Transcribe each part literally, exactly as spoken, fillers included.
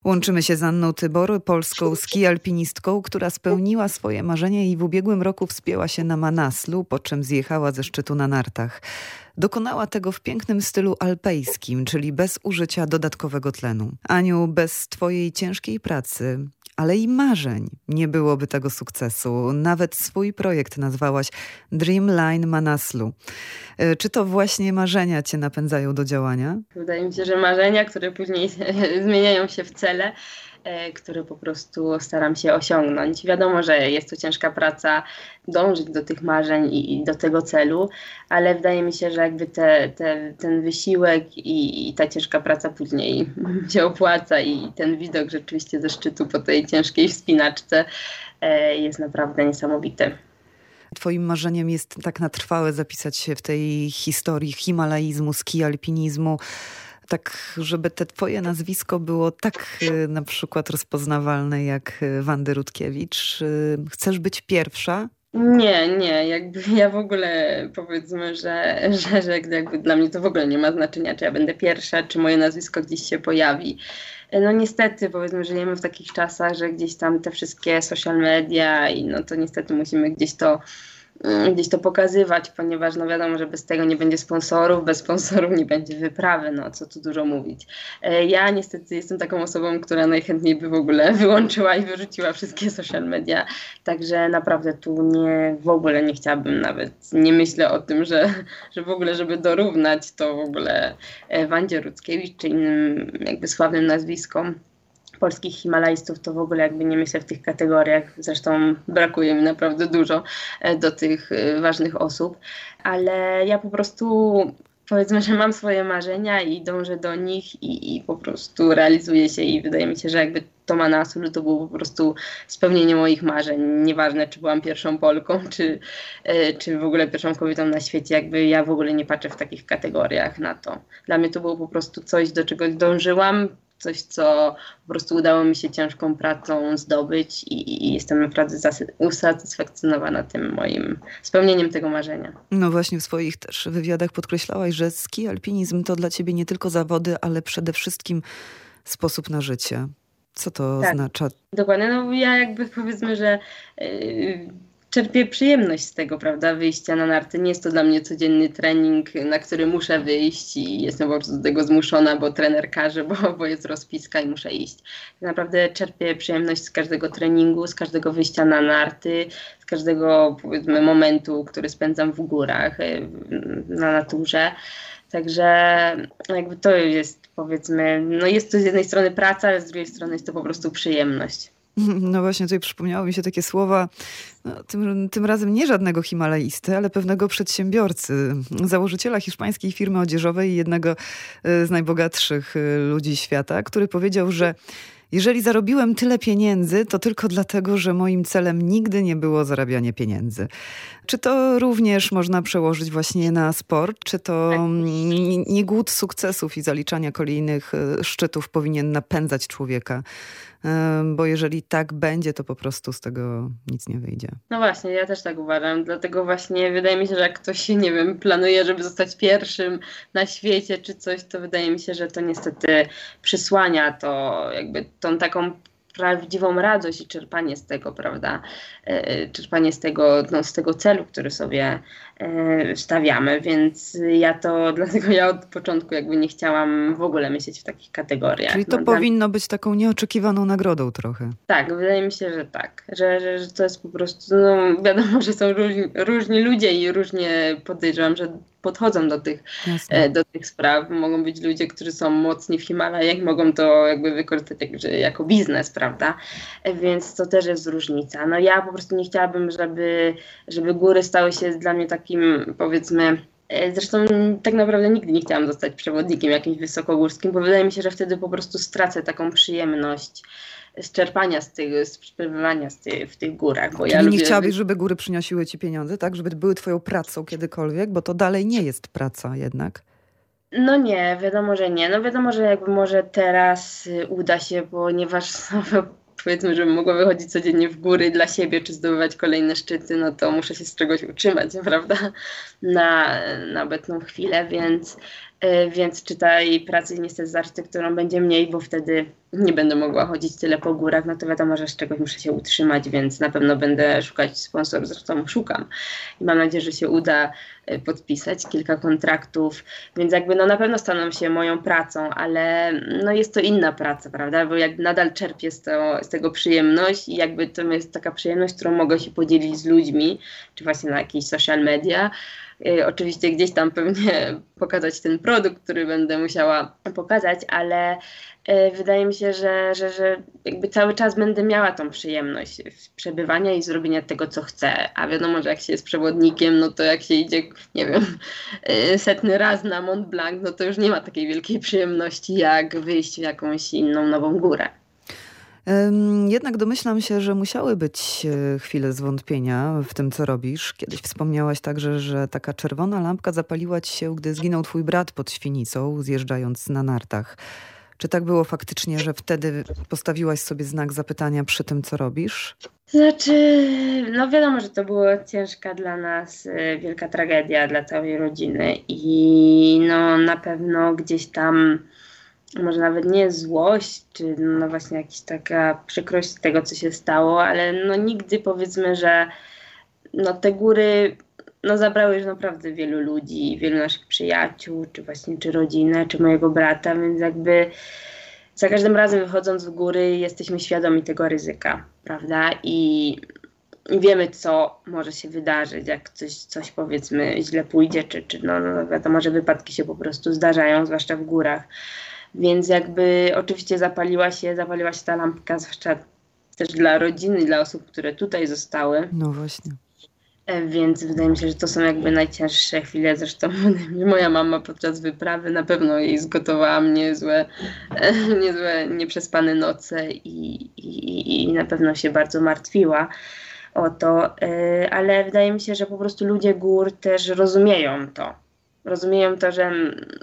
Łączymy się z Anną Tybor, polską ski-alpinistką, która spełniła swoje marzenia i w ubiegłym roku wspięła się na Manaslu, po czym zjechała ze szczytu na nartach. Dokonała tego w pięknym stylu alpejskim, czyli bez użycia dodatkowego tlenu. Aniu, bez twojej ciężkiej pracy, ale i marzeń nie byłoby tego sukcesu. Nawet swój projekt nazwałaś Dreamline Manaslu. Czy to właśnie marzenia cię napędzają do działania? Wydaje mi się, że marzenia, które później zmieniają się w cele, które po prostu staram się osiągnąć. Wiadomo, że jest to ciężka praca, dążyć do tych marzeń i do tego celu, ale wydaje mi się, że jakby te, te, ten wysiłek i, i ta ciężka praca później się opłaca i ten widok rzeczywiście ze szczytu po tej ciężkiej wspinaczce jest naprawdę niesamowity. Twoim marzeniem jest tak na trwałe zapisać się w tej historii himalaizmu, ski-alpinizmu, tak żeby te twoje nazwisko było tak na przykład rozpoznawalne jak Wandy Rutkiewicz. Chcesz być pierwsza? Nie, nie, jakby ja w ogóle powiedzmy, że, że, że jakby dla mnie to w ogóle nie ma znaczenia, czy ja będę pierwsza, czy moje nazwisko gdzieś się pojawi. No niestety, powiedzmy, żyjemy w takich czasach, że gdzieś tam te wszystkie social media i no to niestety musimy gdzieś to gdzieś to pokazywać, ponieważ no wiadomo, że bez tego nie będzie sponsorów, bez sponsorów nie będzie wyprawy, no co tu dużo mówić. Ja niestety jestem taką osobą, która najchętniej by w ogóle wyłączyła i wyrzuciła wszystkie social media, także naprawdę tu nie, w ogóle nie chciałabym nawet, nie myślę o tym, że, że w ogóle, żeby dorównać to w ogóle Wandzie Rutkiewicz czy innym jakby sławnym nazwiskom polskich himalajstów, to w ogóle jakby nie myślę w tych kategoriach. Zresztą brakuje mi naprawdę dużo do tych ważnych osób, ale ja po prostu powiedzmy, że mam swoje marzenia i dążę do nich i, i po prostu realizuję się i wydaje mi się, że jakby to Manaslu to było po prostu spełnienie moich marzeń. Nieważne, czy byłam pierwszą Polką, czy, czy w ogóle pierwszą kobietą na świecie, jakby ja w ogóle nie patrzę w takich kategoriach na to. Dla mnie to było po prostu coś, do czego dążyłam, coś, co po prostu udało mi się ciężką pracą zdobyć i, i jestem naprawdę usatysfakcjonowana tym moim spełnieniem tego marzenia. No właśnie w swoich też wywiadach podkreślałaś, że ski alpinizm to dla ciebie nie tylko zawody, ale przede wszystkim sposób na życie. Co to tak, oznacza? Dokładnie, no ja jakby powiedzmy, że yy, czerpię przyjemność z tego, prawda, wyjścia na narty. Nie jest to dla mnie codzienny trening, na który muszę wyjść i jestem po prostu do tego zmuszona, bo trener każe, bo, bo jest rozpiska i muszę iść. Tak naprawdę czerpię przyjemność z każdego treningu, z każdego wyjścia na narty, z każdego powiedzmy momentu, który spędzam w górach, na naturze. Także jakby to jest powiedzmy, no jest to z jednej strony praca, ale z drugiej strony jest to po prostu przyjemność. No właśnie, tutaj przypomniało mi się takie słowa, no, tym, tym razem nie żadnego himalaisty, ale pewnego przedsiębiorcy, założyciela hiszpańskiej firmy odzieżowej i jednego z najbogatszych ludzi świata, który powiedział, że jeżeli zarobiłem tyle pieniędzy, to tylko dlatego, że moim celem nigdy nie było zarabianie pieniędzy. Czy to również można przełożyć właśnie na sport? Czy to nie głód sukcesów i zaliczania kolejnych szczytów powinien napędzać człowieka? Bo jeżeli tak będzie, to po prostu z tego nic nie wyjdzie. No właśnie, ja też tak uważam. Dlatego właśnie wydaje mi się, że jak ktoś, nie wiem, planuje, żeby zostać pierwszym na świecie czy coś, to wydaje mi się, że to niestety przysłania to jakby tą taką prawdziwą radość i czerpanie z tego, prawda? Czerpanie z tego, no, z tego celu, który sobie stawiamy, więc ja to, dlatego ja od początku jakby nie chciałam w ogóle myśleć w takich kategoriach. Czyli to no, powinno dla... być taką nieoczekiwaną nagrodą trochę. Tak, wydaje mi się, że tak, że, że, że to jest po prostu, no wiadomo, że są różni, różni ludzie i różnie podejrzewam, że podchodzą do tych, e, do tych spraw. Mogą być ludzie, którzy są mocni w Himalajach, mogą to jakby wykorzystać jak, jako biznes, prawda? E, więc to też jest różnica. No ja po prostu nie chciałabym, żeby, żeby góry stały się dla mnie takim, powiedzmy, e, zresztą tak naprawdę nigdy nie chciałam zostać przewodnikiem jakimś wysokogórskim, bo wydaje mi się, że wtedy po prostu stracę taką przyjemność z czerpania z tych, z przebywania z ty, w tych górach. Bo Czyli ja nie lubię... chciałabyś, żeby góry przynosiły ci pieniądze, tak? Żeby były twoją pracą kiedykolwiek, bo to dalej nie jest praca jednak. No nie, wiadomo, że nie. No wiadomo, że jakby może teraz uda się, ponieważ no, powiedzmy, żebym mogła wychodzić codziennie w góry dla siebie, czy zdobywać kolejne szczyty, no to muszę się z czegoś utrzymać, prawda? Na, na obecną chwilę, więc, yy, więc czy tej pracy niestety z architekturą będzie mniej, bo wtedy nie będę mogła chodzić tyle po górach, no to wiadomo, że z czegoś muszę się utrzymać, więc na pewno będę szukać sponsorów, zresztą szukam i mam nadzieję, że się uda podpisać kilka kontraktów, więc jakby no na pewno staną się moją pracą, ale no jest to inna praca, prawda, bo jakby nadal czerpię z, to, z tego przyjemność i jakby to jest taka przyjemność, którą mogę się podzielić z ludźmi, czy właśnie na jakichś social media. Yy, oczywiście gdzieś tam pewnie pokazać ten produkt, który będę musiała pokazać, ale yy, wydaje mi się, że, że, że jakby cały czas będę miała tą przyjemność przebywania i zrobienia tego, co chcę. A wiadomo, że jak się jest przewodnikiem, no to jak się idzie, nie wiem, yy, setny raz na Mont Blanc, no to już nie ma takiej wielkiej przyjemności, jak wyjść w jakąś inną nową górę. Jednak domyślam się, że musiały być chwile zwątpienia w tym, co robisz. Kiedyś wspomniałaś także, że taka czerwona lampka zapaliła ci się, gdy zginął twój brat pod Świnicą, zjeżdżając na nartach. Czy tak było faktycznie, że wtedy postawiłaś sobie znak zapytania przy tym, co robisz? Znaczy, no wiadomo, że to była ciężka dla nas, wielka tragedia dla całej rodziny i no na pewno gdzieś tam może nawet nie złość, czy no właśnie jakaś taka przykrość tego, co się stało, ale no nigdy powiedzmy, że no te góry no zabrały już naprawdę wielu ludzi, wielu naszych przyjaciół, czy właśnie czy rodzinę, czy mojego brata, więc jakby za każdym razem wychodząc w góry jesteśmy świadomi tego ryzyka, prawda? I, i wiemy, co może się wydarzyć, jak coś, coś powiedzmy źle pójdzie, czy, czy no, no wiadomo, że wypadki się po prostu zdarzają, zwłaszcza w górach. Więc jakby oczywiście zapaliła się, zapaliła się ta lampka, zwłaszcza też dla rodziny, dla osób, które tutaj zostały. No właśnie. Więc wydaje mi się, że to są jakby najcięższe chwile. Zresztą moja mama podczas wyprawy na pewno jej zgotowała niezłe, niezłe nieprzespane noce i, i, i na pewno się bardzo martwiła o to. Ale wydaje mi się, że po prostu ludzie gór też rozumieją to. Rozumieją to, że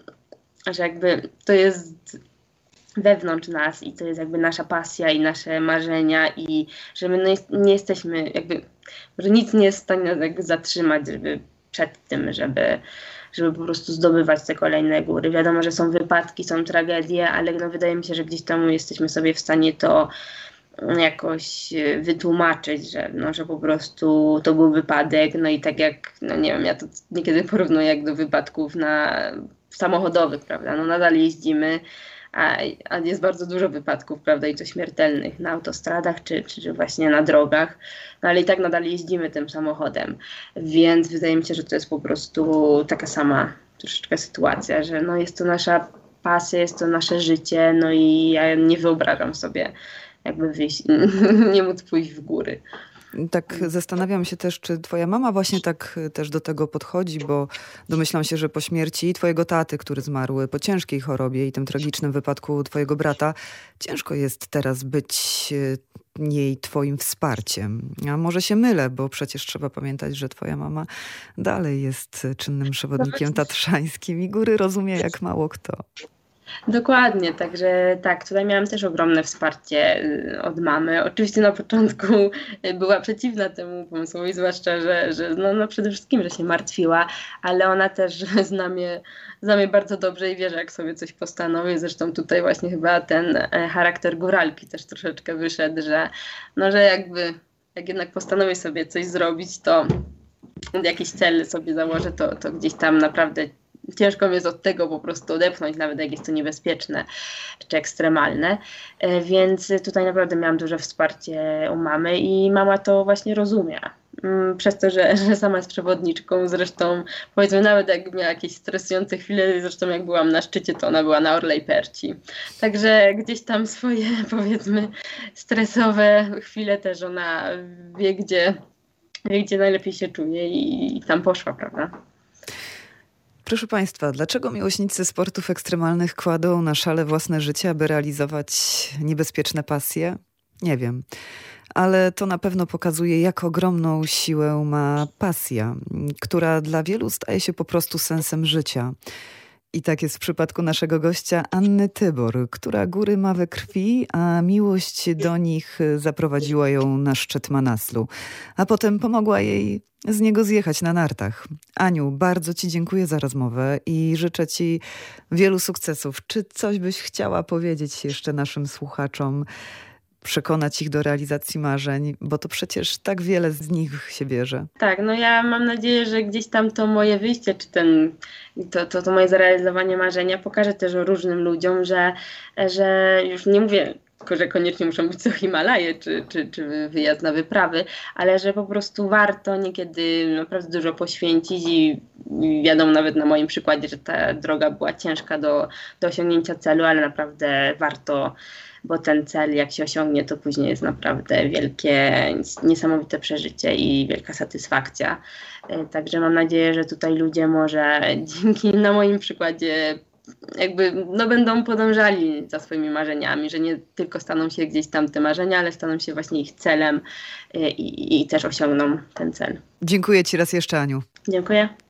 że jakby to jest wewnątrz nas i to jest jakby nasza pasja i nasze marzenia i że my no nie jesteśmy jakby, że nic nie jest w stanie nas jakby zatrzymać, żeby przed tym, żeby, żeby po prostu zdobywać te kolejne góry. Wiadomo, że są wypadki, są tragedie, ale no wydaje mi się, że gdzieś tam jesteśmy sobie w stanie to jakoś wytłumaczyć, że, no, że po prostu to był wypadek, no i tak jak, no nie wiem, ja to niekiedy porównuję jak do wypadków na samochodowych, prawda, no nadal jeździmy, a, a jest bardzo dużo wypadków, prawda, i to śmiertelnych na autostradach, czy, czy właśnie na drogach, no ale i tak nadal jeździmy tym samochodem, więc wydaje mi się, że to jest po prostu taka sama troszeczkę sytuacja, że no jest to nasza pasja, jest to nasze życie, no i ja nie wyobrażam sobie jakby wyjść, nie móc pójść w góry. Tak zastanawiam się też, czy twoja mama właśnie tak też do tego podchodzi, bo domyślam się, że po śmierci twojego taty, który zmarł po ciężkiej chorobie i tym tragicznym wypadku twojego brata, ciężko jest teraz być jej twoim wsparciem. A może się mylę, bo przecież trzeba pamiętać, że twoja mama dalej jest czynnym przewodnikiem tatrzańskim i góry rozumie jak mało kto. Dokładnie, także tak, tutaj miałam też ogromne wsparcie od mamy. Oczywiście na początku była przeciwna temu pomysłowi, zwłaszcza, że, że no, no przede wszystkim, że się martwiła, ale ona też zna mnie, zna mnie bardzo dobrze i wie, że jak sobie coś postanowię, zresztą tutaj właśnie chyba ten charakter góralki też troszeczkę wyszedł, że no, że jakby jak jednak postanowię sobie coś zrobić, to jakiś cel sobie założę, to, to gdzieś tam naprawdę ciężko mi jest od tego po prostu odepchnąć, nawet jak jest to niebezpieczne czy ekstremalne. Więc tutaj naprawdę miałam duże wsparcie u mamy i mama to właśnie rozumie. Przez to, że, że sama jest przewodniczką, zresztą powiedzmy nawet jak miała jakieś stresujące chwile, zresztą jak byłam na szczycie, to ona była na Orlej Perci. Także gdzieś tam swoje powiedzmy stresowe chwile też ona wie, gdzie, wie, gdzie najlepiej się czuje i, i tam poszła, prawda? Proszę Państwa, dlaczego miłośnicy sportów ekstremalnych kładą na szale własne życie, aby realizować niebezpieczne pasje? Nie wiem. Ale to na pewno pokazuje, jak ogromną siłę ma pasja, która dla wielu staje się po prostu sensem życia. I tak jest w przypadku naszego gościa Anny Tybor, która góry ma we krwi, a miłość do nich zaprowadziła ją na szczyt Manaslu. A potem pomogła jej z niego zjechać na nartach. Aniu, bardzo Ci dziękuję za rozmowę i życzę Ci wielu sukcesów. Czy coś byś chciała powiedzieć jeszcze naszym słuchaczom, przekonać ich do realizacji marzeń, bo to przecież tak wiele z nich się bierze. Tak, no ja mam nadzieję, że gdzieś tam to moje wyjście, czy ten, to, to, to moje zrealizowanie marzenia pokaże też różnym ludziom, że, że już nie mówię tylko, że koniecznie muszą być to Himalaje, czy, czy, czy wyjazd na wyprawy, ale że po prostu warto niekiedy naprawdę dużo poświęcić i wiadomo nawet na moim przykładzie, że ta droga była ciężka do, do osiągnięcia celu, ale naprawdę warto, bo ten cel jak się osiągnie, to później jest naprawdę wielkie, niesamowite przeżycie i wielka satysfakcja. Także mam nadzieję, że tutaj ludzie może dzięki na moim przykładzie jakby no będą podążali za swoimi marzeniami, że nie tylko staną się gdzieś tam te marzenia, ale staną się właśnie ich celem i, i też osiągną ten cel. Dziękuję Ci raz jeszcze, Aniu. Dziękuję.